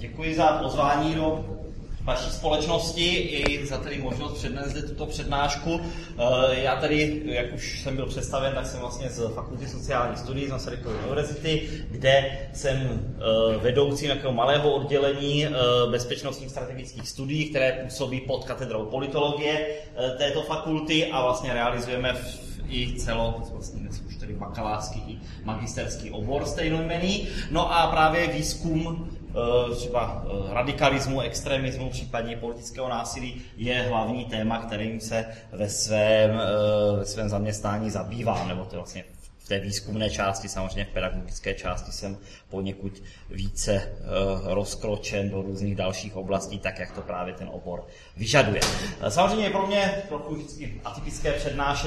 Děkuji za pozvání do vaší společnosti i za tedy možnost přednést zde tuto přednášku. Já tady, jak už jsem byl představen, tak jsem vlastně z Fakulty sociálních studií z Masarykovy univerzity, kde jsem vedoucí nějakého malého oddělení bezpečnostních strategických studií, které působí pod katedrou politologie této fakulty a vlastně realizujeme i vlastně už tedy bakalářský i magisterský obor stejnojmenný. No a právě výzkum třeba radikalismu, extremismu, případně politického násilí je hlavní téma, kterým se ve svém zaměstnání zabývám, nebo to vlastně v té výzkumné části, samozřejmě v pedagogické části jsem poněkud více rozkročen do různých dalších oblastí, tak jak to právě ten obor vyžaduje. Samozřejmě je pro mě trochu vždycky atypické přednášet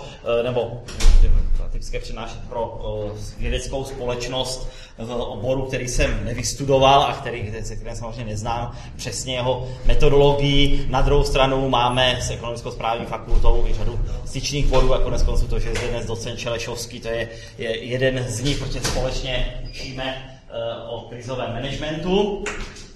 pro vědeckou společnost v oboru, který jsem nevystudoval a se kterým samozřejmě neznám přesně jeho metodologii. Na druhou stranu máme s ekonomicko-správní fakultou i řadu styčných bodů, a koneckonců to, že je zde dnes docent Čelešovský, to je jeden z nich, protože společně učíme o krizovém managementu,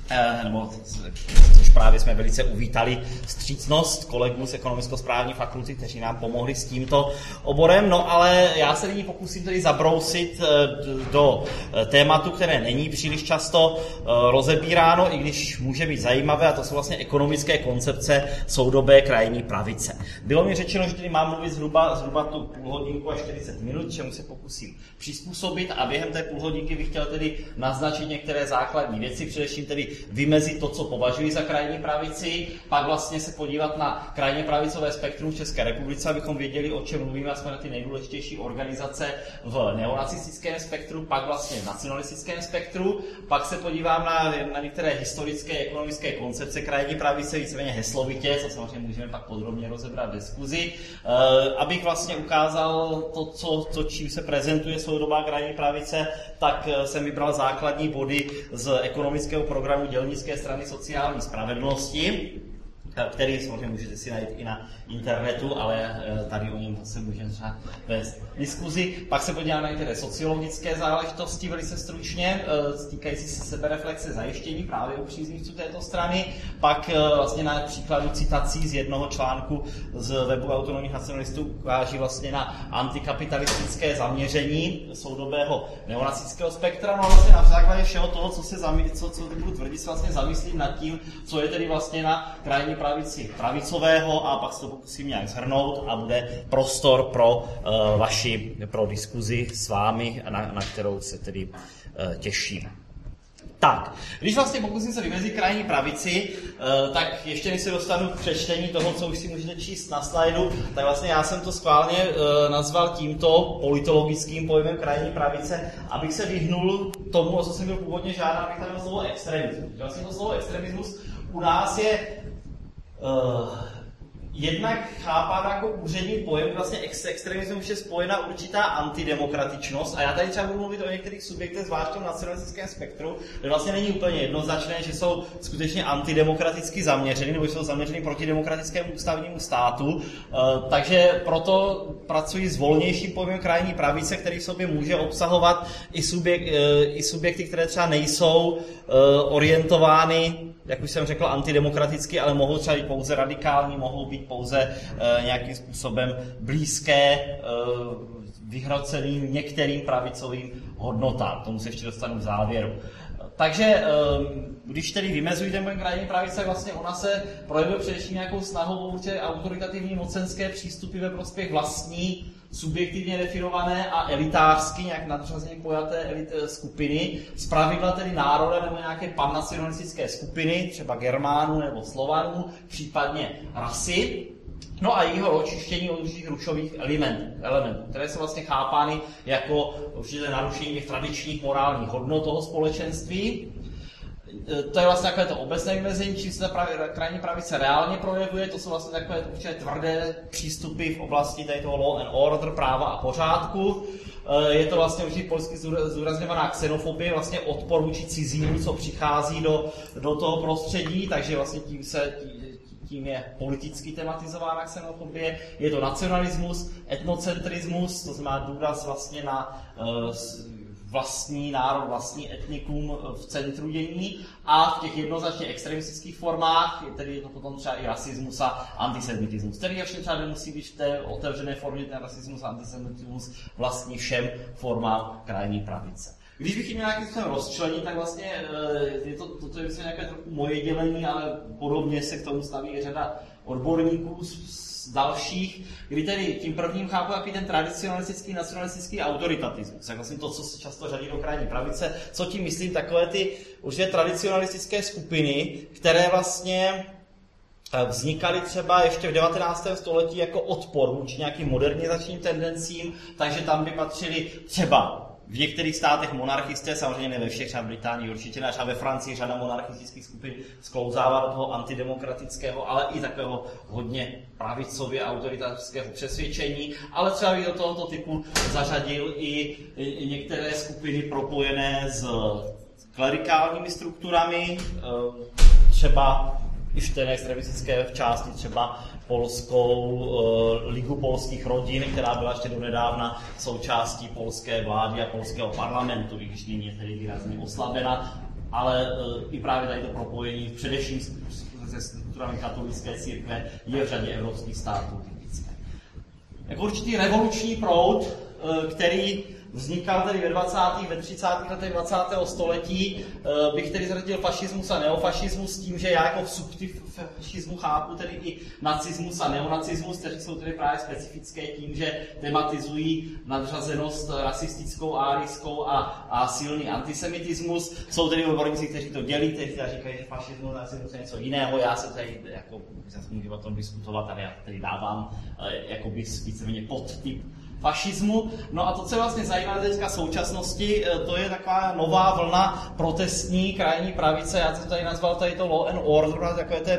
což právě jsme velice uvítali vstřícnost kolegů z ekonomicko-správní fakulty, kteří nám pomohli s tímto oborem. No ale já se nyní pokusím tedy zabrousit do tématu, které není příliš často rozebíráno, i když může být zajímavé, a to jsou vlastně ekonomické koncepce soudobé krajní pravice. Bylo mi řečeno, že tedy mám mluvit zhruba tu půlhodinku až 40 minut, čemu se pokusím přizpůsobit, a během té půlhodinky bych chtěl tedy naznačit některé základní věci, především tedy vymezit to, co považuji za krajní pravici, pak vlastně se podívat na krajně pravicové spektrum v České republice, abychom věděli, o čem mluvíme, a jsme na ty nejdůležitější organizace v neonacistickém spektru, pak vlastně v nacionalistickém spektru, pak se podívám na některé historické ekonomické koncepce krajní pravice, víceméně heslovitě, co samozřejmě můžeme pak podrobně rozebrat v diskuzi, abych vlastně ukázal to, čím se prezentuje soudobá krajní pravice, tak jsem vybral základní body z ekonomického programu Dělnické strany sociální spravedlnosti, který samozřejmě můžete si najít i na internetu, ale tady o něm zase můžeme třeba vést diskuzi. Pak se podíváme na některé sociologické záležitosti velice stručně, týkající se sebereflexe zajištění právě u příznivců této strany. Pak vlastně na příkladu citací z jednoho článku z webu autonomních nacionalistů ukáží vlastně na antikapitalistické zaměření soudobého neonacistického spektra. No a vlastně na základě všeho toho, co budu tvrdit, se vlastně zamyslím nad tím, co je tedy vlastně na krajní pravici pravicového, a pak se to pokusím nějak shrnout a bude prostor pro diskuzi s vámi, na kterou se tedy těším. Tak, když vlastně pokusím se vymezit krajní pravici, tak ještě než se dostanu k přečtení toho, co už si můžete číst na slajdu, tak vlastně já jsem to schválně nazval tímto politologickým pojmem krajní pravice, abych se vyhnul tomu, o co jsem byl původně žádán, abych tam měl slovo extremismus. Vlastně to slovo extremismus u nás je jednak chápán jako úřední pojem, vlastně extremismus je spojena určitá antidemokratičnost, a já tady třeba budu mluvit o některých subjektech, zvlášť v tom nacionalistickém spektru, kde vlastně není úplně jednoznačné, že jsou skutečně antidemokraticky zaměřeny, nebo jsou zaměřeny proti demokratickému ústavnímu státu, takže proto pracuji s volnějším pojmem krajní pravice, který v sobě může obsahovat i subjekty, které třeba nejsou orientovány, jak už jsem řekl, antidemokraticky, ale mohou třeba být pouze radikální, mohou být pouze nějakým způsobem blízké vyhroceným některým pravicovým hodnotám. Tomu se ještě dostanu v závěru. Takže když tedy vymezují ten krajní pravice, tak vlastně ona se projevuje především nějakou snahou o určitě autoritativní mocenské přístupy ve prospěch vlastní, subjektivně definované a elitářsky, nějak nadřazeně pojaté skupiny, zpravidla tedy národa nebo nějaké pannacionalistické skupiny, třeba Germánů nebo Slovanů, případně rasy. No a jeho očištění od určitých rušových elementů, které jsou vlastně chápány jako určité narušení těch tradičních morálních hodnot toho společenství. To je vlastně takové to obecné vymezení, čím se ta krajní pravice reálně projevuje. To jsou vlastně takové určitě tvrdé přístupy v oblasti toho law and order, práva a pořádku. Je to vlastně určitě polsky zdůrazňovaná xenofobie, vlastně odpor vůči cizímu, co přichází do toho prostředí, takže vlastně tím je politicky tematizována xenofobie. Je to nacionalismus, etnocentrismus, to znamená důraz vlastně na vlastní národ, vlastní etnikum v centru dění a v těch jednoznačně extremistických formách, tedy je to potom třeba i rasismus a antisemitismus, který ještě třeba nemusí být v té otevřené formě, ten rasismus a antisemitismus vlastní všem formám krajní pravice. Když bych jim nějakým způsobem rozčlenit, tak vlastně toto je nějaké trochu moje dělení, ale podobně se k tomu staví i řada odborníků z dalších, kdy tedy tím prvním chápu jaký ten tradicionalistický, nacionalistický autoritatismus. Tak vlastně to, co se často řadí do krajní pravice, co tím myslím, takové ty už tradicionalistické skupiny, které vlastně vznikaly třeba ještě v 19. století jako odpor vůči nějakým modernizačním tendencím, takže tam by patřili třeba v některých státech monarchisté, samozřejmě ne ve všech, třeba v Británii určitě ne, třeba ve Francii řada monarchistických skupin sklouzává do toho antidemokratického, ale i takového hodně pravicově autoritářského přesvědčení, ale třeba i do tohoto typu zařadil i některé skupiny propojené s klerikálními strukturami, třeba i v té extremistické části třeba polskou ligu polských rodin, která byla ještě donedávna součástí polské vlády a polského parlamentu, i když nyní je tedy výrazně oslabena, ale i právě tady to propojení především se strukturami katolické církve je v řadě evropských států typické. Jako určitý revoluční proud, který vznikal tedy ve 20. ve 30. letech 20. století, bych tedy zařadil fašismus a neofašismus s tím, že já jako subtyp fašismu chápu tedy i nacismus a neonacismus, kteří jsou tedy právě specifické tím, že tematizují nadřazenost rasistickou, árijskou a silný antisemitismus. Jsou tedy odborníci, kteří to dělí, kteří říkají, že fašismus a nacismus je něco jiného. Já se tady jako můžu o tom diskutovat, ale já tady dávám jakoby víceméně podtyp fašismu. No a to, co je vlastně zajímavé teďka současnosti, to je taková nová vlna protestní krajní pravice. Já jsem tady nazval tady to law and order,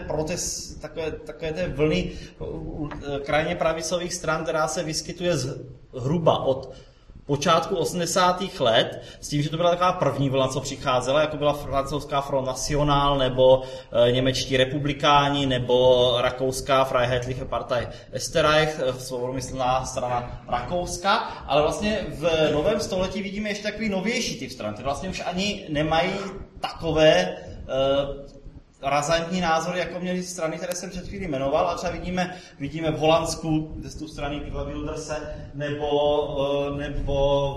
takové té vlny krajně pravicových stran, která se vyskytuje zhruba od počátku 80. let, s tím, že to byla taková první vlna, co přicházela, jako byla francouzská Front National, nebo němečtí republikáni, nebo rakouská Freiheitliche Partei Österreich, svobodomyslná strana Rakouska, ale vlastně v novém století vidíme ještě takový novější typ stran, které vlastně už ani nemají takové razantní názory, jako měly strany, které jsem před chvílí jmenoval, a třeba vidíme v Holandsku ze tu strany Geert Wilderse, nebo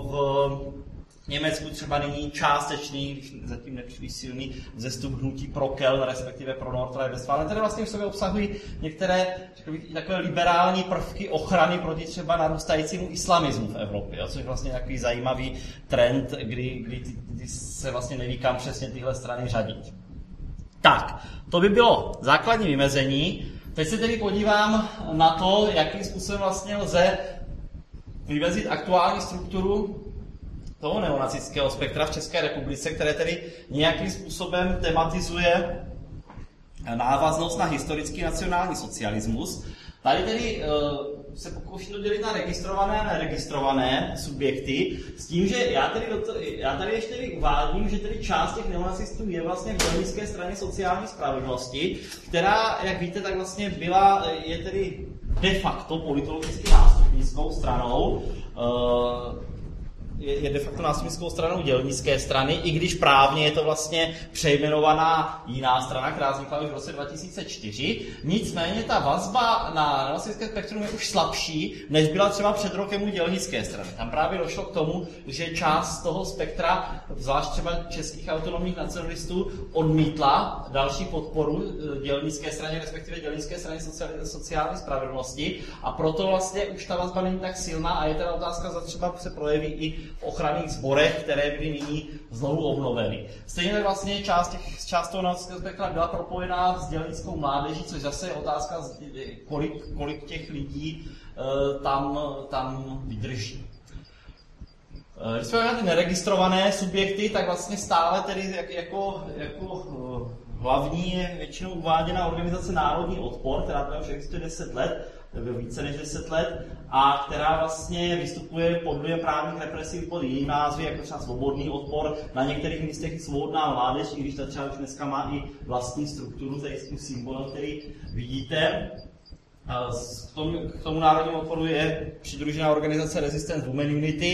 v Německu třeba nyní částečný, když zatím nepříliš silný, vzestup hnutí pro Köln, respektive pro Nordrhein-Westfalen, které vlastně v sobě obsahují některé takové liberální prvky ochrany proti třeba narůstajícímu islamismu v Evropě, což je vlastně takový zajímavý trend, kdy se vlastně neví, kam přesně tyhle strany řadit. Tak, to by bylo základní vymezení. Teď se tedy podívám na to, jakým způsobem vlastně lze vymezit aktuální strukturu toho neonacistického spektra v České republice, které tedy nějakým způsobem tematizuje návaznost na historický nacionální socialismus. Tady tedy se pokouším to dělit na registrované a neregistrované subjekty, s tím, že já tady ještě uvádím, že tedy část těch neonacistů je vlastně v Dělnické straně sociální spravedlnosti, která, jak víte, tak vlastně je tedy de facto politologicky nástupnickou stranou, je de facto nástupnickou stranou Dělnické strany, i když právně je to vlastně přejmenovaná jiná strana, která vznikla už v roce 2004. Nicméně ta vazba na neonacistické spektrum je už slabší, než byla třeba před rokem u Dělnické strany. Tam právě došlo k tomu, že část toho spektra, zvlášť třeba českých autonomních nacionalistů, odmítla další podporu Dělnické straně, respektive Dělnické straně sociální spravedlnosti, a proto vlastně už ta vazba není tak silná a je teda otázka, zda třeba se projeví i v ochranných sborech, které byly nyní znovu obnoveny. Stejně tak vlastně část toho nacistického spektra byla propojená s dělnickou mládeží, což zase je otázka, kolik těch lidí tam vydrží. Když jsme měli ty neregistrované subjekty, tak vlastně stále tedy jako hlavní je většinou uváděna organizace Národní odpor, která tady už existuje 10 let, nebo více než 10 let, a která vlastně vystupuje pod vlivem právních represí pod jiným názvy, jako třeba Svobodný odpor, na některých místech i Svobodná mládež, i když ta třeba už dneska má i vlastní strukturu, tady s tím symbolem, který vidíte. K tomu národnímu odporu je přidružená organizace Resistance Women Unity,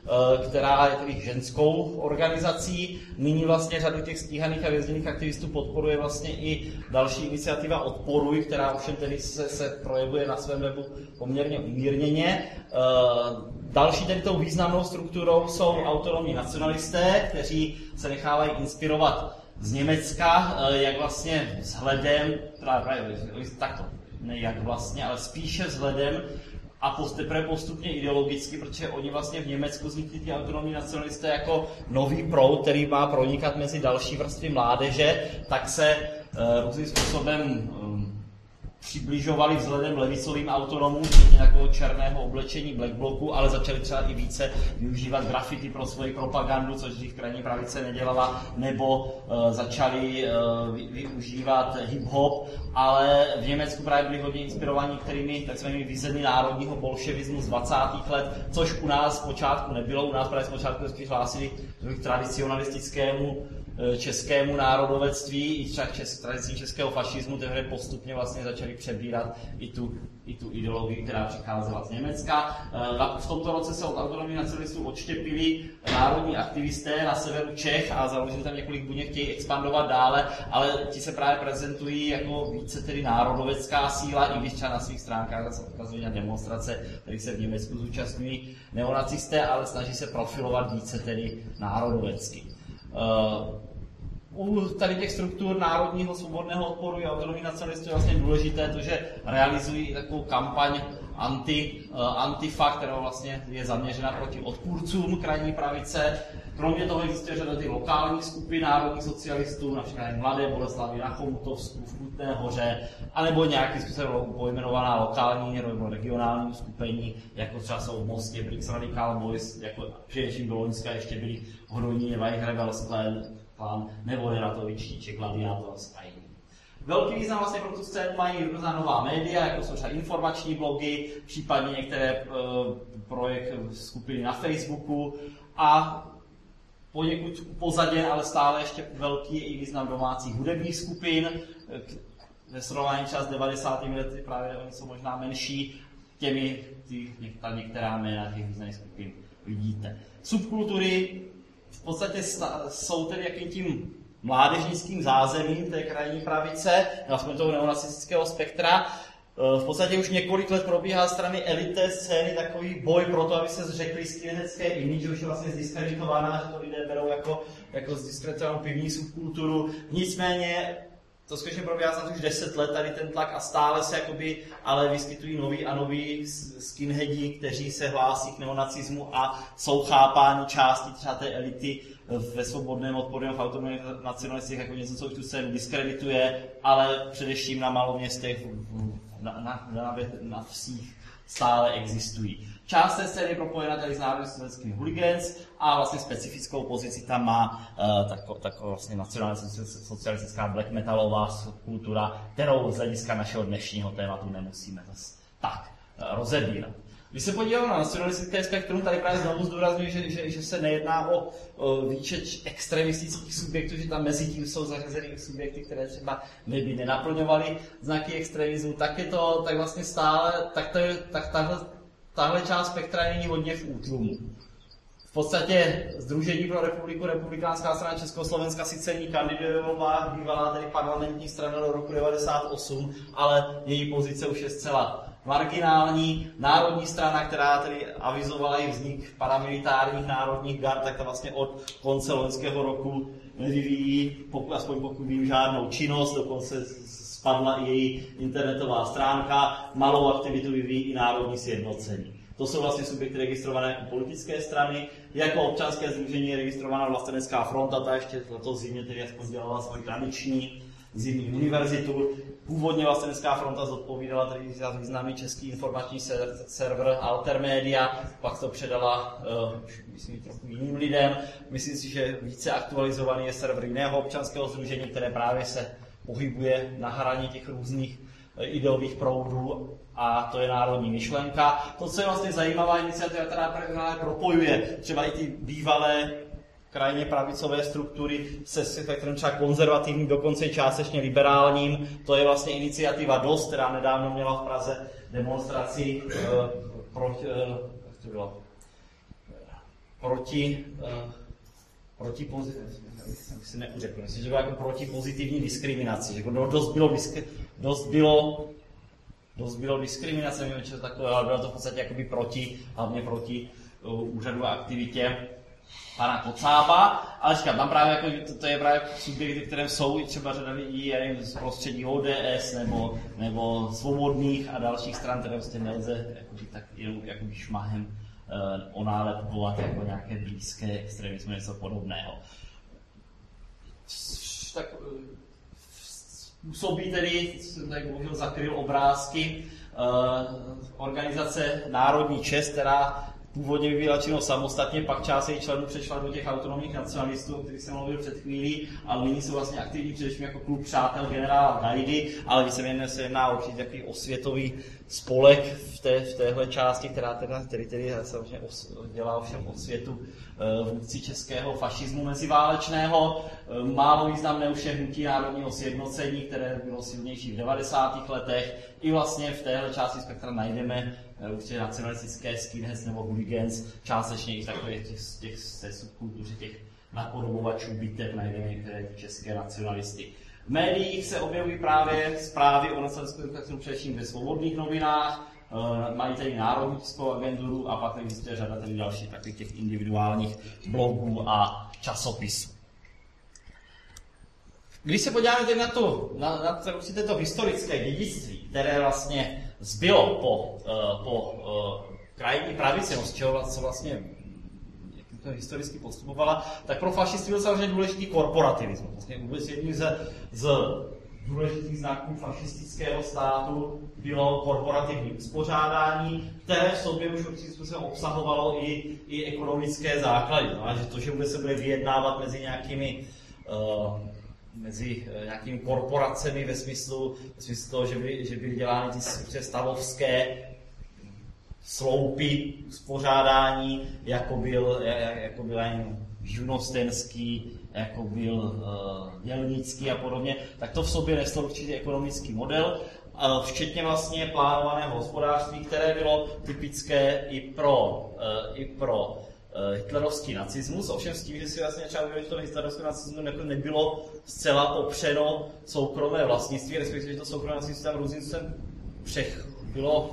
která je tedy ženskou organizací. Nyní vlastně řadu těch stíhaných a vězněných aktivistů podporuje vlastně i další iniciativa Odporuj, která ovšem tedy se projevuje na svém webu poměrně umírněně. Další tedy tou významnou strukturou jsou autonomní nacionalisté, kteří se nechávají inspirovat z Německa, jak vlastně vzhledem, takto, ne jak vlastně, ale spíše vzhledem a teprve postupně ideologicky, protože oni vlastně v Německu vznikli ti autonomní nacionalisté jako nový proud, který má pronikat mezi další vrstvy mládeže, tak se různým způsobem přibližovali vzhledem levicovým autonomům, včetně takového černého oblečení Black Blocu, ale začali třeba i více využívat grafity pro svoji propagandu, což dřív krajní pravice nedělala, nebo začali využívat hip-hop, ale v Německu právě byli hodně inspirovaní některými takzvanými vizemi národního bolševismu z 20. let, což u nás zpočátku nebylo, u nás právě zpočátku spíš hlásili k tradicionalistickému českému národovectví i třeba tradicí českého fašismu, teprve postupně vlastně začali přebírat i tu ideologii, která přicházela z Německa. V tomto roce se od autonomních nacionalistů odštěpili národní aktivisté na severu Čech a založili tam několik buněk, chtějí expandovat dále, ale ti se právě prezentují jako více tedy národovecká síla, i když třeba na svých stránkách se ukazují na demonstrace, kterých se v Německu zúčastňují neonacisté, ale snaží se profilovat více tedy národovecky. U tady těch struktur národního svobodného odporu a autonomních nacionalistů je vlastně důležité to, že realizují takovou kampaň Antifa, která vlastně je zaměřena proti odpůrcům krajní pravice. Kromě toho existuje řada těch lokálních skupin národních socialistů, například Mladé Boleslavi na Chomutovsku, v Kutné Hoře, anebo nějakým způsobem pojmenovaná lokální nebo regionální uskupení, jako třeba jsou v Mostě Brix Radical Boys, jako především do Loňska ještě byli Hodonín, White Rebels Clan, nebo Neratovičtí, či Gladiators a jiný. Velký význam vlastně pro tu scénu mají různá nová média, jako jsou třeba informační blogy, případně některé skupiny na Facebooku a poněkud upozaděn, ale stále ještě velký je i význam domácích hudebních skupin. Ve srovnání třeba s 90. lety právě oni jsou možná menší, některá jména těch významných skupin vidíte. Subkultury v podstatě jsou tedy jakým tím mládežnickým zázemím té krajní pravice, aspoň toho neonacistického spektra. V podstatě už několik let probíhá strany elité scény takový boj pro to, aby se zřekli skinheadské image, už je vlastně zdiskreditována, že to lidé berou jako zdiskreditovanou pivní subkulturu. Nicméně to skutečně probíhá snad už 10 let tady ten tlak a stále se jakoby ale vyskytují noví a noví skinheadi, kteří se hlásí k neonacismu a jsou chápáni části třeba té elity ve svobodném odporu v autonomních nacionalistech jako něco, co už tu scénu diskredituje, ale především na maloměstech, na vsích stále existují. Část té scény je propojena tady s národně hooligans a vlastně specifickou pozici tam má taková vlastně nacionálně socialistická black metalová kultura, kterou z hlediska našeho dnešního tématu nemusíme zase tak rozebírat. Když se podíváme na nacionalistické spektrum, tady právě znovu zdůrazňuji, že se nejedná o výčet extremistických subjektů, že tam mezi tím jsou zařazeny subjekty, které třeba by nenaplňovaly znaky extremismu, tak vlastně stále, tahle část spektra není hodně v útlumu. V podstatě Sdružení pro republiku, Republikánská strana Československa sice ní kandidovala, bývalá tedy parlamentní strana do roku 1998, ale její pozice už je zcela marginální. Národní strana, která tedy avizovala i vznik paramilitárních národních gard, tak to vlastně od konce loňského roku nevyvíjí, aspoň pokud vím, žádnou činnost, dokonce spadla i její internetová stránka, malou aktivitu vyvíjí i národní sjednocení. To jsou vlastně subjekty registrované jako politické strany, jako občanské sdružení je registrovaná Vlastenecká fronta, ta ještě letos zimně tedy aspoň dělala svoji tradiční zimní univerzitu. Původně Vlastenecká fronta zodpovídala tedy za významný český informační server Altermedia, pak to předala, myslím, trochu jiným lidem. Myslím si, že více aktualizovaný je server jiného občanského sdružení, které právě se pohybuje na hraně těch různých ideových proudů, a to je Národní myšlenka. To, co je vlastně zajímavá iniciativa, která právě propojuje třeba i ty bývalé krajně pravicové struktury se spektrem třeba konzervativním, dokonce i částečně liberálním. To je vlastně iniciativa DOST, která nedávno měla v Praze proti pozitivní diskriminaci. Že dost bylo diskriminace, nevím, co takové, ale bylo to v podstatě jakoby hlavně proti úřadu a aktivitě pana Kocába, ale říkám, tam právě jako, to je právě subjekt, ve kterém jsou i třeba řada lidí z prostředí ODS nebo svobodných a dalších stran, které prostě nelze jakoby, tak jenom jakoby šmahem onálepkovat jako nějaké blízké extremismu, něco podobného. Tak způsobí tedy, jsem tady bohužel zakryl obrázky, organizace Národní čest, která původně vyvíjela činnost samostatně, pak část jejich členů přešla do těch autonomních nacionalistů, o kterých jsem mluvil před chvílí, ale nyní jsou vlastně aktivní především jako klub přátel generála Gajdy, ale víceméně se jedná o určitě takový osvětový spolek v téhle části, která tedy samozřejmě dělá ovšem osvětu vůdci českého fašismu meziválečného. Málo významné už je hnutí národního sjednocení, které bylo silnější v 90. letech. I vlastně v téhle části spektra najdeme určitě nacionalistické skinheads nebo hooligans, částečně i takové těch subkultuře, těch napodobovačů bitev najdeme některé české nacionalisty. V médiích se objevují právě zprávy o nacionalistickém spektru především ve svobodných novinách, mají tedy národní tiskovou agenturu a pak existuje řada tedy dalších takových těch individuálních blogů a časopisů. Když se podíváme teď na to historické dědictví, které vlastně zbylo po krajní pravici, z čeho co vlastně to historicky postupovala, tak pro fašisty byl samozřejmě důležitý korporativismus. Vlastně vůbec jedním z důležitých znaků fašistického státu bylo korporativní uspořádání, které v sobě už určitým způsobem obsahovalo i ekonomické základy. No, že to, že vůbec se bude vyjednávat mezi nějakými korporacemi ve smyslu toho, že byly dělány ty stavovské sloupy uspořádání, jako byl živnostenský, jako byl dělnický a podobně, tak to v sobě neslo určitě ekonomický model, včetně vlastně plánovaného hospodářství, které bylo typické i pro hitlerovský nacismus, ovšem s tím, že si vlastně třeba uvědomit, že to hitlerovský nacismu nebylo zcela popřeno soukromé vlastnictví, respektive, že to soukromé vlastnictví tam různým způsobem bylo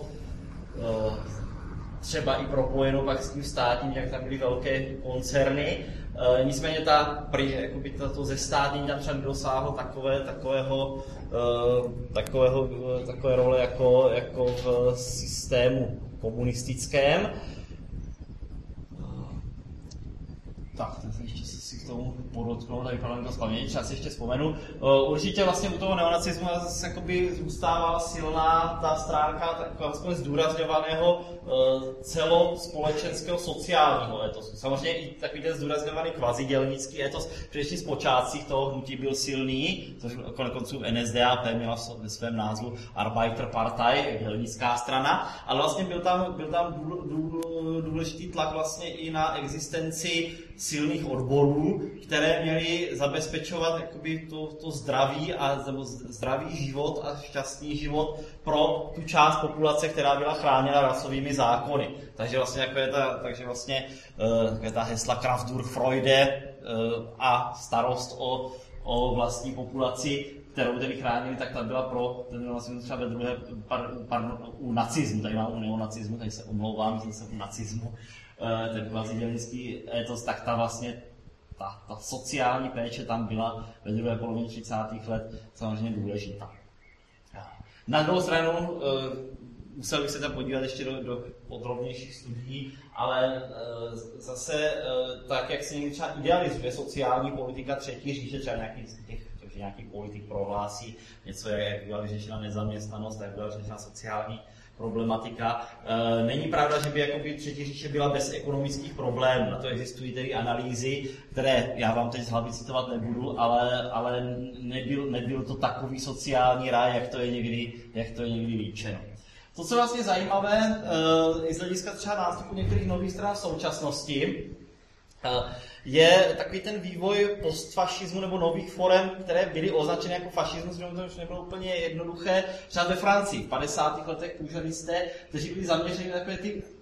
třeba i propojeno pak s tím státním, jak tam byly velké koncerny. Nicméně to zestátnění tam třeba nedosáhlo takové role jako v systému komunistickém. Tak, ještě si k tomu podotknout, tady vypadá to spamění, třeba si ještě vzpomenu. Určitě vlastně u toho neonacismu zůstává silná ta stránka aspoň zdůrazňovaného celospolečenského sociálního etosu. Samozřejmě i takový ten zdůrazňovaný kvazidělnický etos, především z počátcích toho hnutí byl silný, což konec konců NSDAP měla ve svém názvu Arbeiterpartei, dělnická strana, ale vlastně byl tam důležitý tlak vlastně i na existenci silných odborů, které měly zabezpečovat jakoby to zdraví zdravý život a šťastný život pro tu část populace, která byla chráněna rasovými zákony. Takže vlastně ta hesla Kraft durch Freude a starost o vlastní populaci, kterou tedy chránili, tak ta byla pro ten neonacismus třeba ve druhé, u nacismu, tady mám u neonacismu, tady se omlouvám, že jsem u nacismu, ten kvazidělnický etos, tak ta vlastně ta sociální péče tam byla ve druhé polovině 30. let samozřejmě důležitá. Na druhou stranu musel bych se tam podívat ještě do podrobnějších studií, ale zase tak, jak se někdy třeba idealizuje sociální politika třetí říše, třeba nějaký politik prohlásí něco, jak byla vyřešena nezaměstnanost, jak byla vyřešena sociální problematika. Není pravda, že by jakoby třetí říše byla bez ekonomických problémů. Na to existují tedy analýzy, které já vám teď z hlavy citovat nebudu, ale nebyl to takový sociální ráj, jak to je někdy líčeno. To, co je vlastně zajímavé, i z hlediska třeba nástupu některých nových stran v současnosti, je takový ten vývoj postfašismu nebo nových forem, které byly označeny jako fašismus, že to už nebylo úplně jednoduché. Třeba ve Francii v 50. letech pužanisté, kteří byli zaměřeni na takové ty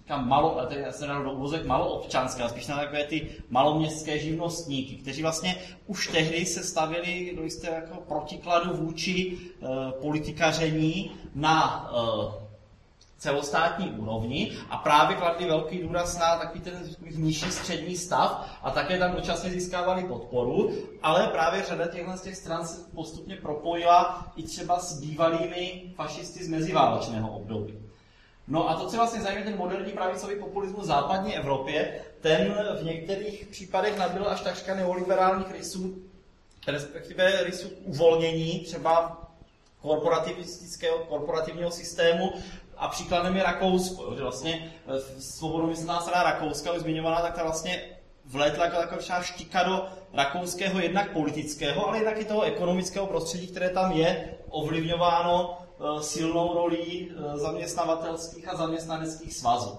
tedy já se dám do uvozek maloobčanské, ale spíš na takové ty maloměstské živnostníky, kteří vlastně už tehdy se stavili do jistého jako protikladu vůči politikaření na celostátní úrovni a právě kladli velký důraz na takový ten nižší střední stav a také tam dočasně získávali podporu, ale právě řada těch stran se postupně propojila i třeba s bývalými fašisty z meziválečného období. No a to, co vlastně zajímavé, ten moderní pravicový populismus v západní Evropě, ten v některých případech nabyl až takřka neoliberálních rysů, respektive rysů uvolnění třeba korporativního systému. A příkladem je Rakousko, že vlastně svobodomyslná strana Rakouska, už zmiňovaná, tak ta vlastně vlétla jako taková štika do rakouského jednak politického, ale jednak i toho ekonomického prostředí, které tam je ovlivňováno silnou rolí zaměstnavatelských a zaměstnaneckých svazů.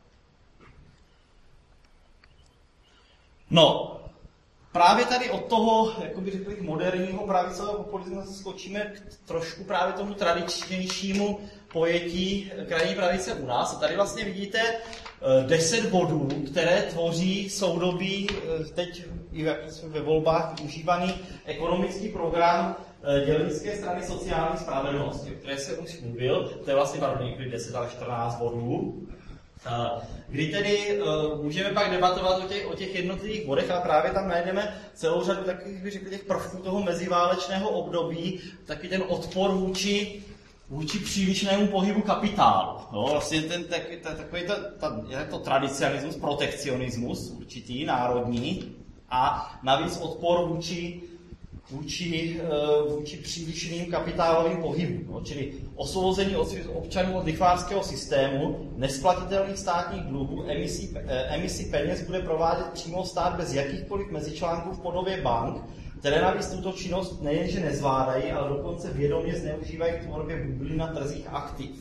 No, právě tady od toho, jak bych řekl, moderního pravicového populismu se skočíme trošku právě tomu tradičnějšímu pojetí krajní pravice u nás. A tady vlastně vidíte 10 bodů, které tvoří soudobý, teď i ve volbách využívaný ekonomický program dělnické strany sociální spravedlnosti, o které se už mluvil. To je vlastně někdy 10 ale 14 bodů. Kdy tedy můžeme pak debatovat o těch jednotlivých bodech, ale právě tam najdeme celou řadu takových, bych řekl, těch prvků toho meziválečného období, taky ten odpor vůči přílišnému pohybu kapitálu. No, vlastně takový to tradicionalismus, protekcionismus určitý, národní, a navíc odpor vůči přílišným kapitálovým pohybům. No, čili osvobození občanů od lichvářského systému, nesplatitelných státních dluhů, emisí peněz bude provádět přímo stát bez jakýchkoliv mezičlánků v podobě bank, které navíc tuto činnost nejenže nezvládají, ale dokonce vědomě zneužívají k tvorbě bublin na trzích aktiv.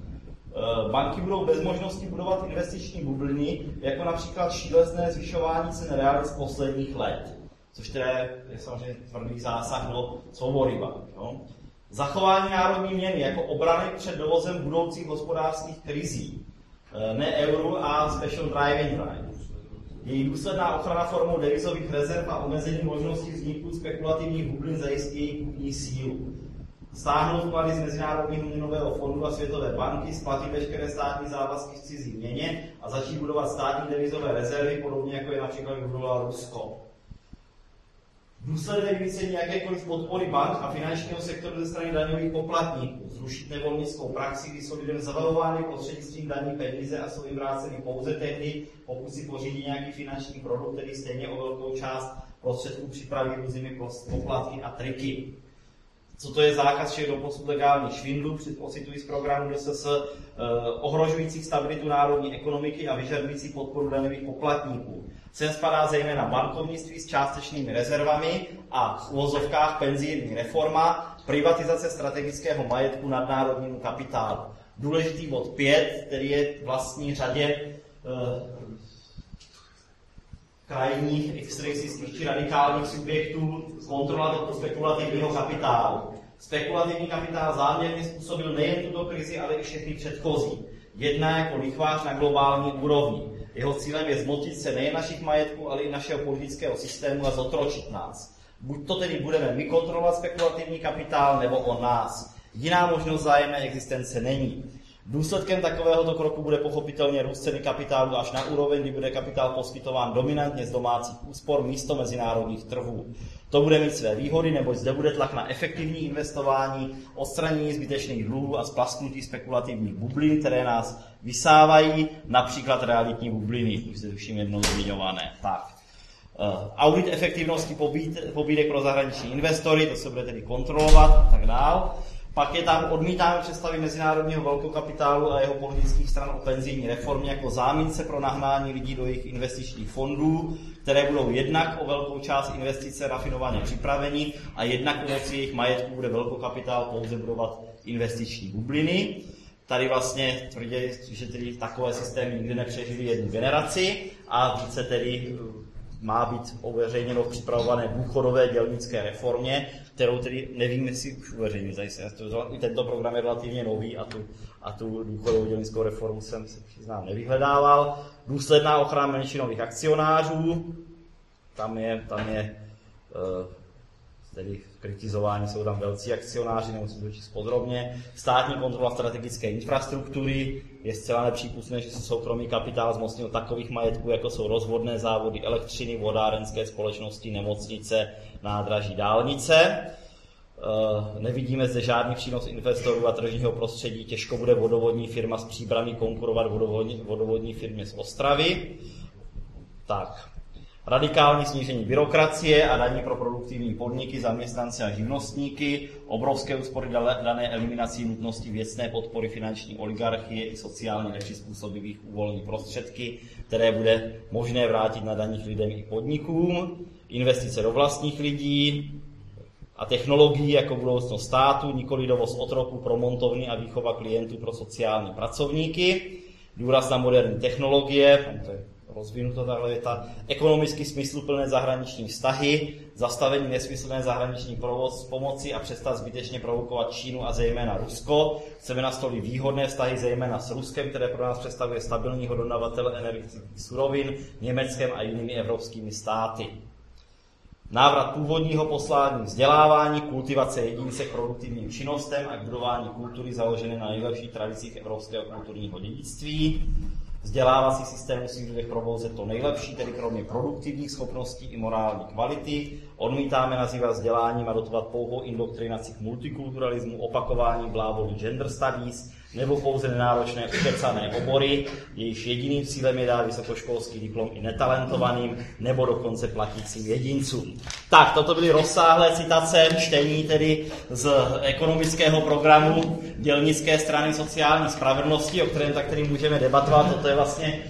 Banky budou bez možnosti budovat investiční bubliny, jako například šílené zvyšování cen realit z posledních let, což teda je samozřejmě tvrdý zásah do svobody bank. No? Zachování národní měny jako obrany před dovozem budoucích hospodářských krizí, ne euru a special driving right. Její důsledná ochrana formou devizových rezerv a omezení možnosti vzniku spekulativních bublin zajistí její kupní sílu. Stáhnout vklady z Mezinárodního měnového fondu a Světové banky, splatit veškeré státní závazky v cizí měně a začít budovat státní devizové rezervy, podobně jako je například vybudoval Rusko. Důsledné vyvícení jakékoliv podpory bank a finančního sektoru ze strany daňových poplatníků, zrušit nevolnickou praxi, kdy jsou lidem zabavovány prostřednictvím daní peníze a jsou jim vráceny pouze tehdy, pokud si pořídí nějaký finanční produkt, který stejně o velkou část prostředků připraví různými poplatky a triky. Co to je zákaz všech doposud legálních švindlů, ocituji z programu DSS, ohrožujících stabilitu národní ekonomiky a vyžadující podporu daňových poplatníků. Sem spadá zejména bankovnictví s částečnými rezervami a v uvozovkách penzijní reforma, privatizace strategického majetku nadnárodnímu kapitálu. Důležitý bod 5, který je vlastní řadě krajních, extremistických či radikálních subjektů, kontrola toho spekulativního kapitálu. Spekulativní kapitál záměrně způsobil nejen tuto krizi, ale i všechny předchozí. Jedná jako lichvář na globální úrovni. Jeho cílem je zmotit se nejen našich majetků, ale i našeho politického systému a zotročit nás. Buď to tedy budeme my kontrolovat spekulativní kapitál, nebo on nás. Jiná možnost vzájemné existence není. Důsledkem takovéhoto kroku bude pochopitelně růst ceny kapitálu až na úroveň, kdy bude kapitál poskytován dominantně z domácích úspor místo mezinárodních trhů. To bude mít své výhody, neboť zde bude tlak na efektivní investování, odstranění zbytečných dluhů a splasknutí spekulativních bublin, které nás vysávají, například realitní bubliny, už se vším jednou zmiňované. Tak. Audit efektivnosti pobídek pro zahraniční investory, to se bude tedy kontrolovat a tak dál. Pak je tam odmítáme představy mezinárodního velkokapitálu a jeho politických stran o penzijní reformě jako zámince pro nahnání lidí do jejich investičních fondů, které budou jednak o velkou část investice rafinovaně připraveni a jednak pomocí jejich majetku bude velkokapitál pouze budovat investiční bubliny. Tady vlastně tvrdí, že tedy takové systémy nikdy nepřežily jednu generaci a více tedy má být uveřejněno v připravované důchodové dělnické reformě, kterou tedy nevím, jestli už uveřejnit. I tento program je relativně nový a tu důchodovou dělnickou reformu jsem se přiznám nevyhledával. Důsledná ochrana menšinových akcionářů, tam je tedy kritizování jsou tam velcí akcionáři, nemusím to číst podrobně. Státní kontrola strategické infrastruktury, je zcela nepřípustné, že se soukromý kapitál zmocnil takových majetků, jako jsou rozvodné závody, elektřiny, vodárenské společnosti, nemocnice, nádraží, dálnice. Nevidíme zde žádný přínos investorů a tržního prostředí, těžko bude vodovodní firma z Příbrami konkurovat vodovodní firmě z Ostravy. Tak. Radikální snížení byrokracie a daní pro produktivní podniky, zaměstnance a živnostníky, obrovské úspory dané eliminací nutnosti věcné podpory finanční oligarchie i sociálně nepřizpůsobivých uvolnění prostředky, které bude možné vrátit na daních lidem i podnikům, investice do vlastních lidí a technologií jako budoucnost státu, nikoli dovoz otroků pro montovny a výchova klientů pro sociální pracovníky, důraz na moderní technologie, rozvinuto tahle věta, ekonomicky smysluplné zahraniční vztahy, zastavení nesmyslné zahraniční pomoci a přestat zbytečně provokovat Čínu a zejména Rusko. Chceme nastolit výhodné vztahy zejména s Ruskem, které pro nás představuje stabilního dodavatele energetických surovin, Německem a jinými evropskými státy. Návrat původního poslání vzdělávání, kultivace jedince k produktivním činnostem a k budování kultury založené na nejlepších tradicích evropského kulturního dědictví. Vzdělávací systém musí v lidech probouzet to nejlepší, tedy kromě produktivních schopností i morální kvality. Odmítáme nazývat vzděláním a dotovat pouhou indoktrinaci k multikulturalismu, opakování blábolů gender studies nebo pouze nenáročné ukecané obory, jejichž jediným cílem je dát vysokoškolský diplom i netalentovaným nebo dokonce platícím jedincům. Tak, toto byly rozsáhlé citace, čtení tedy z ekonomického programu Dělnické strany sociální spravedlnosti, o kterém tak tedy můžeme debatovat. Toto je vlastně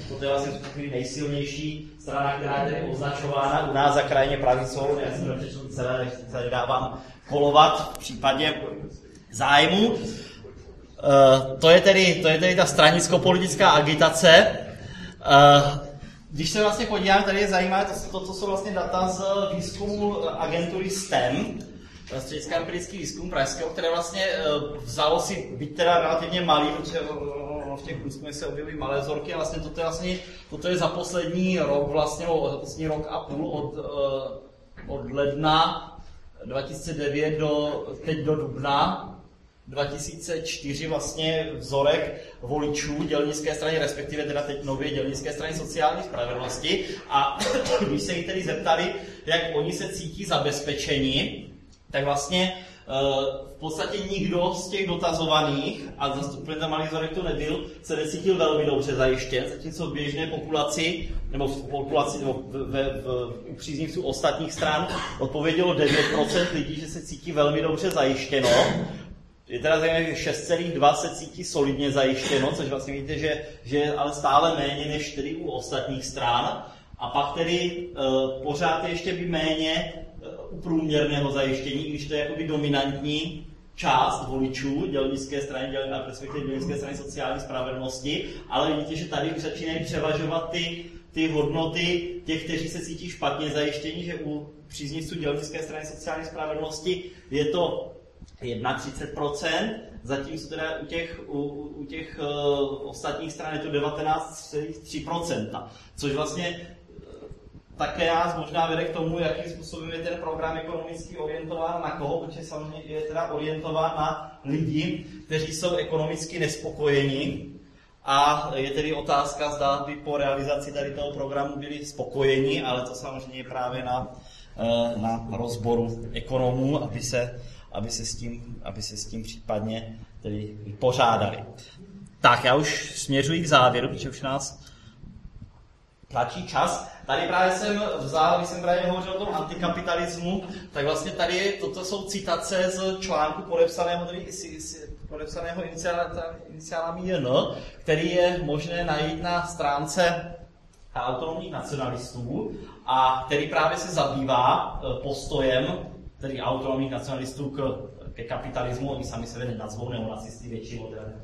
nejsilnější strana, která je tedy označována u nás za krajně pravicovou. Já jsem nepřečetl celé, tady dávám kolovat v případě zájmu. To je tedy ta stranicko-politická agitace. Když se vlastně podívám, tady je zajímavé, to jsou vlastně data z výzkumu agentury STEM, Střediska empirický výzkum pražského, které vlastně vzalo si, byť teda relativně malý, protože v těch průzkumech se objevují malé vzorky, a vlastně toto je za poslední rok, vlastně za poslední rok a půl od ledna 2009 teď do dubna 2004 vlastně vzorek voličů Dělnické strany, respektive teda teď nově Dělnické strany sociální spravedlnosti. A když se jich tedy zeptali, jak oni se cítí zabezpečeni, tak vlastně v podstatě nikdo z těch dotazovaných, a zastupně tam malý vzorek to nebyl, se necítil velmi dobře zajištěn, zatímco v běžné populaci, nebo u příznivců ostatních stran odpovědělo 9% lidí, že se cítí velmi dobře zajištěno. Je teda zajímavé, že 6,2 se cítí solidně zajištěno, což vlastně vidíte, že je ale stále méně než tedy u ostatních stran. A pak tedy pořád ještě by méně u průměrného zajištění, když to je jakoby dominantní část voličů Dělnické strany, respektive Dělnické strany sociální spravedlnosti, ale vidíte, že tady už začínají převažovat ty hodnoty těch, kteří se cítí špatně zajištění, že u příznivců Dělnické strany sociální spravedlnosti je to 31%, zatímco teda u těch ostatních stran je to 19,3%, což vlastně také nás možná vede k tomu, jakým způsobem je ten program ekonomicky orientován na koho, protože samozřejmě je teda orientován na lidi, kteří jsou ekonomicky nespokojeni, a je tedy otázka, zda by po realizaci tady toho programu byli spokojeni, ale to samozřejmě je právě na rozboru ekonomů, aby se s tím případně tedy vypořádali. Tak, já už směřuji k závěru, protože už nás tlačí čas. Tady právě jsem vzal, když jsem právě hovořil o tom antikapitalismu, tak vlastně tady toto jsou citace z článku podepsaného iniciálami JN, který je možné najít na stránce autonomních nacionalistů a který právě se zabývá postojem tedy autonomních nacionalistů ke kapitalismu. Oni sami sebe nenazvou neonacisty většinou, teda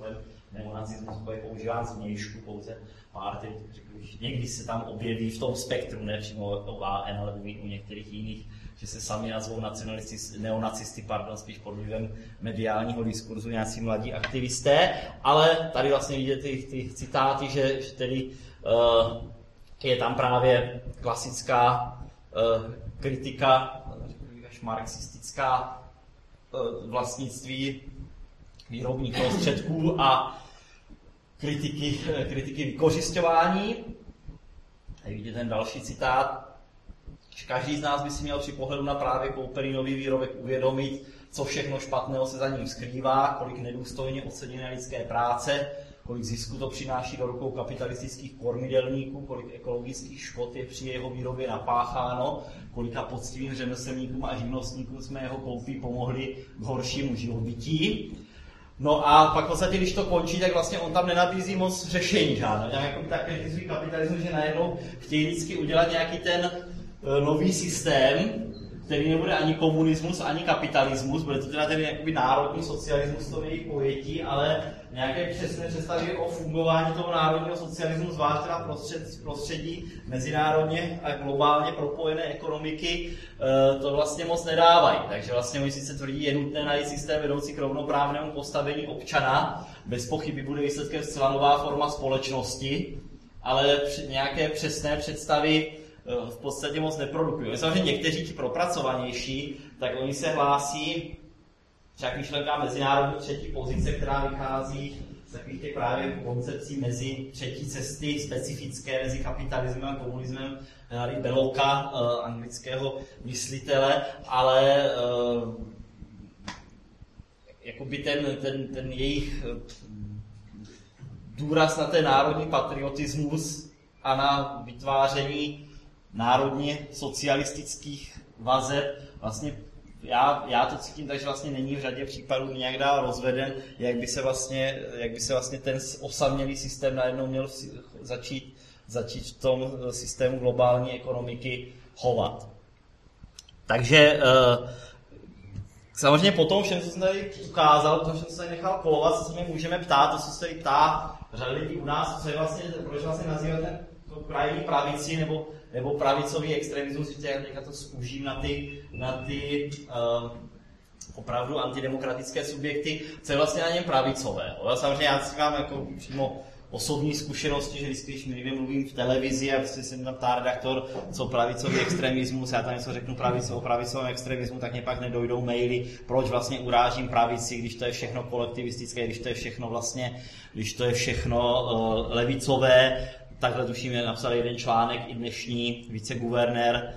neonacismus je používán zvnějšku, pouze pár někdy se tam objeví v tom spektru, ne přímo OAN, ale u některých jiných, že se sami nazvou neonacisty, spíš pod vlivem mediálního diskurzu nějací mladí aktivisté, ale tady vlastně vidět ty citáty, že tedy je tam právě klasická kritika, až marxistická vlastnictví výrobních prostředků a kritiky vykořisťování. Tady vidíte ten další citát. Každý z nás by si měl při pohledu na právě koupený nový výrobek uvědomit, co všechno špatného se za ním skrývá, kolik nedůstojně oceněné lidské práce, kolik zisku to přináší do rukou kapitalistických kormidelníků, kolik ekologických škod je při jeho výrobě napácháno, kolika poctivým řemeslníkům a živnostníkům jsme jeho koupí pomohli k horšímu živobytí. No a pak v podstatě, když to končí, tak vlastně on tam nenabízí moc řešení žádné. Tam jako tak kritizují kapitalismus, že najednou chtějí vždycky udělat nějaký ten nový systém, který nebude ani komunismus, ani kapitalismus, bude to teda ten jakoby národní socialismus, to jejich pojetí, ale nějaké přesné představy o fungování toho národního socialismu, zvlášť teda v prostředí mezinárodně a globálně propojené ekonomiky, to vlastně moc nedávají. Takže vlastně oni sice tvrdí, je nutné najít systém vedoucí k rovnoprávnému postavení občana, bez pochyby bude výsledkem zcela nová forma společnosti, ale nějaké přesné představy v podstatě moc neprodukují. Samozřejmě někteří ti propracovanější, tak oni se hlásí však myšlenka mezinárodní třetí pozice, která vychází z takových těch právě koncepcí mezi třetí cesty specifické mezi kapitalismem a komunismem Henry Bellocka, anglického myslitele, ale jakoby ten jejich důraz na ten národní patriotismus a na vytváření národně socialistických vazeb, vlastně já to cítím tak, že vlastně není v řadě případů nějak dál rozveden, jak by se vlastně ten osamělý systém najednou měl začít v tom systému globální ekonomiky chovat. Takže samozřejmě po tom všem, co jsem tady ukázal, to, co jsem tady nechal kolovat, co se mě můžeme ptát, to, co se tady ptá řada lidí u nás, co je vlastně, proč vlastně nazývat ten krajní pravici nebo pravicový extremismus, že teďka to zúžím na ty opravdu antidemokratické subjekty, co je vlastně na něm pravicové. Samozřejmě já si mám jako přímo osobní zkušenosti, že když někde mluvím v televizi a prostě jsem tam ptá redaktor, co pravicový extremismus, já tam něco řeknu o pravicovém extremismu, tak mě pak nedojdou maily, proč vlastně urážím pravici, když to je všechno kolektivistické, když to je všechno levicové. Takhle tuším, napsal jeden článek i dnešní viceguvernér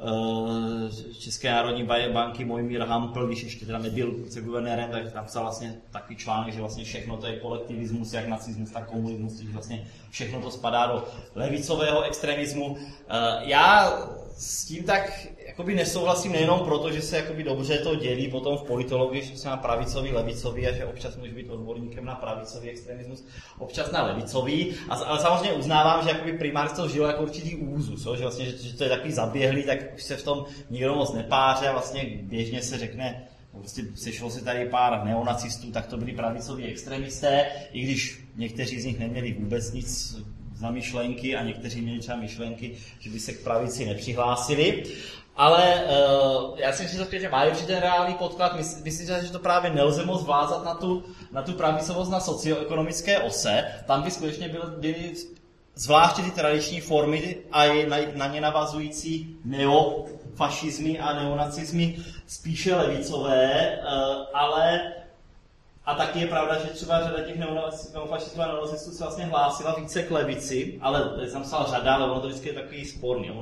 České národní banky Mojmír Hampl, když ještě teda nebyl viceguvernérem, tak napsal vlastně takový článek, že vlastně všechno to je kolektivismus, jak nacismus, tak komunismus, že vlastně všechno to spadá do levicového extremismu. Já s tím tak jakoby nesouhlasím nejenom proto, že se jakoby dobře to dělí potom v politologii, že se má pravicový, levicový a že občas může být odborníkem na pravicový extremismus, občas na levicový, ale samozřejmě uznávám, že jakoby primárně to žilo jako určitý úzus, že vlastně, že to je takový zaběhlý, tak už se v tom nikdo moc nepáře a vlastně běžně se řekne, prostě sešlo se tady pár neonacistů, tak to byli pravicoví extremisté, i když někteří z nich neměli vůbec nic za myšlenky a někteří měli třeba myšlenky, že by se k pravici nepřihlásili. Ale já si myslím, že mají určitě ten reálný podklad. Myslím, že to právě nelze moc vázat na tu pravicovost na socioekonomické ose. Tam by skutečně byly zvláště ty tradiční formy a na ně navazující neofašismy a neonacizmy spíše levicové, ale a taky je pravda, že třeba řada těch neofašistů a neonacistů se vlastně hlásila více k levici, ale tady jsem psal řada, ale ono to vždycky je takový sporný.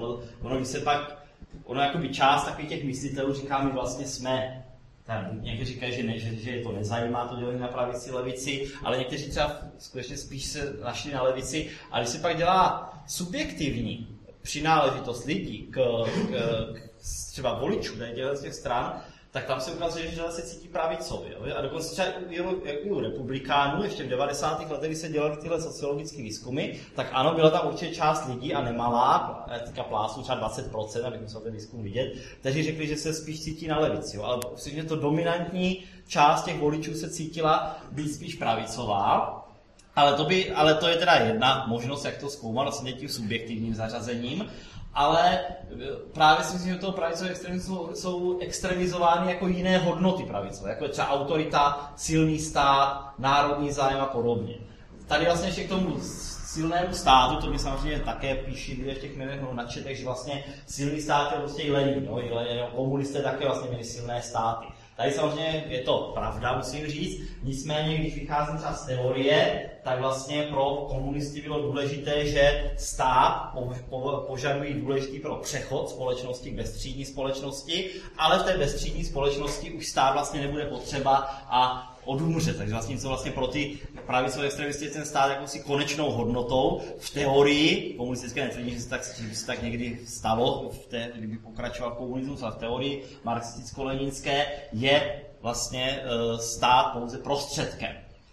Ono jakoby část takových těch myslitelů říká, my vlastně jsme, někteří říkají, že je to nezajímá, to dělení na pravici, levici, ale někteří třeba skutečně spíš se našli na levici. A když se pak dělá subjektivní přináležitost lidí k třeba voličů z těch stran, tak tam se ukazuje, že se cítí pravicově. A dokonce třeba i u republikánů, ještě v 90. letech, když se dělaly tyhle sociologické výzkumy, tak ano, byla tam určitě část lidí a nemalá, teďka plásů třeba 20%, abych musel ten výzkum vidět, kteří řekli, že se spíš cítí na levici. Ale myslím, že to dominantní část těch voličů se cítila být spíš pravicová. Ale to je teda jedna možnost, jak to zkoumat, vlastně tím subjektivním zařazením, ale právě si myslím, že toho pravicové extremismu jsou extremizovány jako jiné hodnoty pravicové, jako je třeba autorita, silný stát, národní zájem a podobně. Tady vlastně ještě k tomu silnému státu, to mi samozřejmě také píší lidé v těch médiích na četech, že vlastně silný stát je prostě i Lenin, no, komunisté také vlastně měli silné státy. Tady samozřejmě je to pravda, musím říct, nicméně, když vycházím třeba z teorie, tak vlastně pro komunisty bylo důležité, že stát požadují důležitý pro přechod společnosti k bezstřídní společnosti, ale v té bezstřídní společnosti už stát vlastně nebude potřeba a odumře. Takže vlastně pro ty pravicové extremisty je ten stát jakousi konečnou hodnotou. V teorii, komunistické netvrdí, že se tak někdy stalo, kdyby pokračoval komunismus, ale v teorii marxisticko-leninské je vlastně stát pouze prostředkem.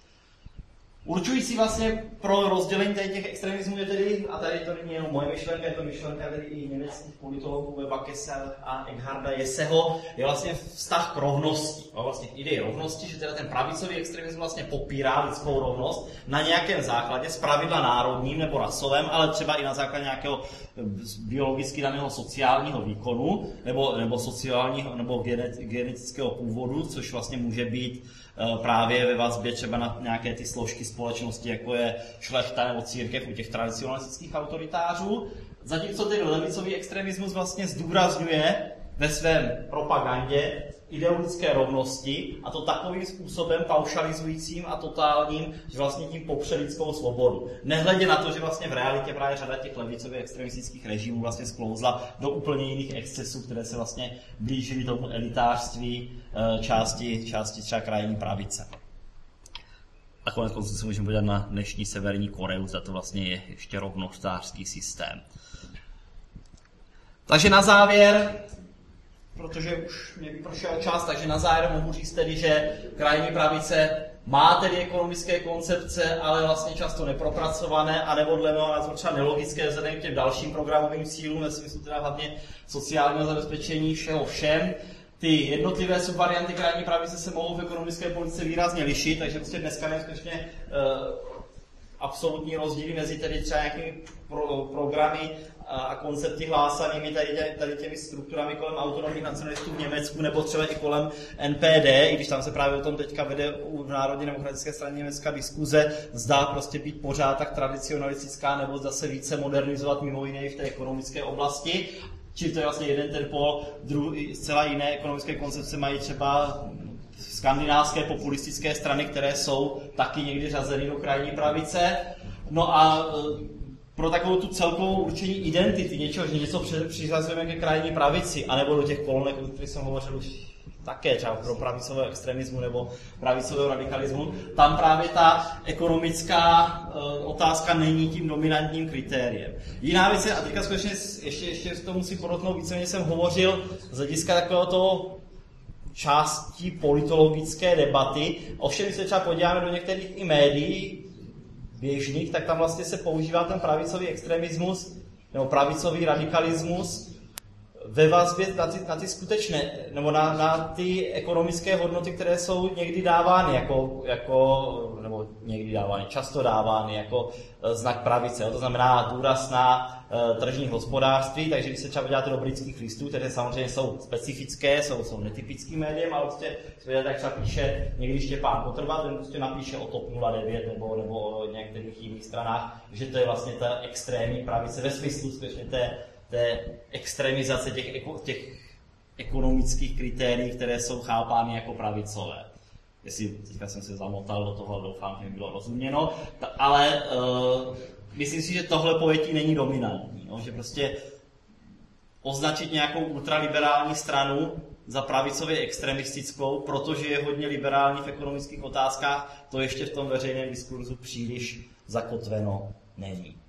Určující vlastně pro rozdělení těch extremismů je tedy, a tady to není jenom moje myšlenka, je to myšlenka tedy i německých politologů Webakese a Eckharda Jesseho, je vlastně vztah k rovnosti. Vlastně idea rovnosti, že teda ten pravicový extremismus vlastně popírá lidskou rovnost na nějakém základě, zpravidla národním nebo rasovém, ale třeba i na základě nějakého biologicky daného sociálního výkonu, nebo sociálního, nebo genetického původu, což vlastně může být právě ve vazbě třeba na nějaké ty složky společnosti, jako je šlechta nebo církev u těch tradicionalistických autoritářů. Zatímco ten levicový extremismus vlastně zdůrazňuje ve svém propagandě ideologické rovnosti, a to takovým způsobem paušalizujícím a totálním, že vlastně tím popře lidskou svobodu. Nehledě na to, že vlastně v realitě právě řada těch levicových extremistických režimů vlastně sklouzla do úplně jiných excesů, které se vlastně blížily tomu elitářství části třeba krajní pravice. A konec konců se můžeme podívat na dnešní Severní Koreu, zda to vlastně je ještě rovnostářský systém. Takže na závěr, protože už mě vypršel čas, takže na závěr mohu říct tedy, že krajní pravice má tedy ekonomické koncepce, ale vlastně často nepropracované, anebo dle mého názoru třeba nelogické vzhledem k těm dalším programovým cílům, ve smyslu teda hlavně sociálního zabezpečení všeho všem. Ty jednotlivé subvarianty krajní pravice se mohou v ekonomické politice výrazně lišit, takže prostě dneska je skutečně absolutní rozdíly mezi tedy třeba nějakými programy a koncepty hlásanými tady těmi strukturami kolem autonomních nacionalistů v Německu nebo třeba i kolem NPD, i když tam se právě o tom teďka vede v Národní demokratické straně Německa diskuze, zda prostě být pořád tak tradicionalistická nebo zda se více modernizovat mimo jiné v té ekonomické oblasti. Čili to je vlastně jeden ten pol, zcela jiné ekonomické koncepce mají třeba skandinávské populistické strany, které jsou taky někdy řazeny do krajní pravice. No a pro takovou tu celkovou určení identity něčeho, že něco přiřazujeme ke krajní pravici, anebo do těch kolonek, o kterých jsem hovořil už také, třeba pro pravicového extremismu nebo pravicového radikalismu, tam právě ta ekonomická otázka není tím dominantním kritériem. Jiná věc je, a teďka skutečně ještě to musím podotknout, víceméně jsem hovořil z hlediska takového toho části politologické debaty. Ovšem, když se třeba podíváme do některých i médií běžných, tak tam vlastně se používá ten pravicový extremismus nebo pravicový radikalismus ve vazbě na ty skutečné, nebo na ty ekonomické hodnoty, které jsou někdy dávány nebo někdy dávány, často dávány jako znak pravice. To znamená důraz na tržní hospodářství, takže když se třeba podíváte do britských listů, které samozřejmě jsou specifické, jsou netypickým médiem, ale prostě tak třeba píše někdy Štěpán Kotrba, ten prostě napíše o TOP 09 nebo o některých jiných stranách, že to je vlastně ta extrémní pravice ve smyslu skutečně té extremizace těch ekonomických kritérií, které jsou chápány jako pravicové. Jestli teďka jsem se zamotal do toho, doufám, že mi bylo rozuměno, ale myslím si, že tohle pojetí není dominantní, no? Že prostě označit nějakou ultraliberální stranu za pravicově extremistickou, protože je hodně liberální v ekonomických otázkách, to ještě v tom veřejném diskurzu příliš zakotveno není.